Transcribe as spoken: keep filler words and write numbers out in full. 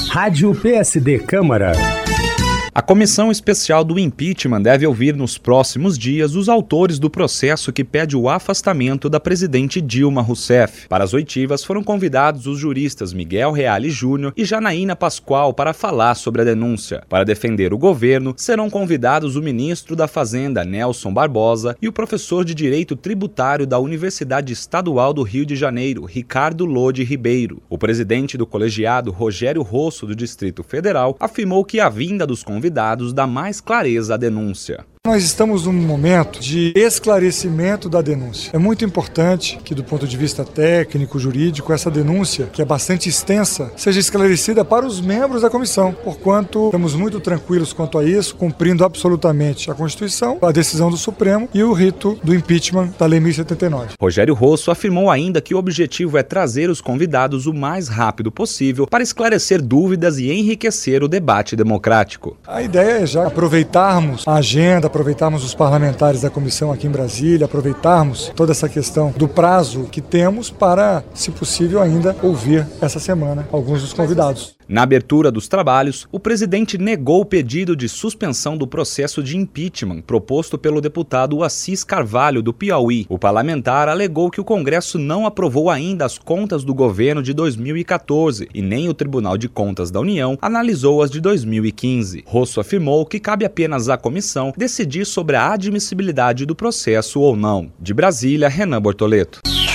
Rádio P S D Câmara. A Comissão Especial do Impeachment deve ouvir nos próximos dias os autores do processo que pede o afastamento da presidente Dilma Rousseff. Para as oitivas foram convidados os juristas Miguel Reale Júnior e Janaína Pascoal para falar sobre a denúncia. Para defender o governo, serão convidados o ministro da Fazenda, Nelson Barbosa, e o professor de Direito Tributário da Universidade Estadual do Rio de Janeiro, Ricardo Lode Ribeiro. O presidente do colegiado, Rogério Rosso, do Distrito Federal, afirmou que a vinda dos convidados convidados dá mais clareza à denúncia. Nós estamos num momento de esclarecimento da denúncia. É muito importante que, do ponto de vista técnico, jurídico, essa denúncia, que é bastante extensa, seja esclarecida para os membros da comissão, porquanto estamos muito tranquilos quanto a isso, cumprindo absolutamente a Constituição, a decisão do Supremo e o rito do impeachment da Lei mil e setenta e nove. Rogério Rosso afirmou ainda que o objetivo é trazer os convidados o mais rápido possível para esclarecer dúvidas e enriquecer o debate democrático. A ideia é já aproveitarmos a agenda, aproveitarmos os parlamentares da comissão aqui em Brasília, aproveitarmos toda essa questão do prazo que temos para, se possível, ainda ouvir essa semana alguns dos convidados. Na abertura dos trabalhos, o presidente negou o pedido de suspensão do processo de impeachment proposto pelo deputado Assis Carvalho, do Piauí. O parlamentar alegou que o Congresso não aprovou ainda as contas do governo de dois mil e quatorze e nem o Tribunal de Contas da União analisou as de dois mil e quinze. Rosso afirmou que cabe apenas à comissão decidir sobre a admissibilidade do processo ou não. De Brasília, Renan Bortoleto.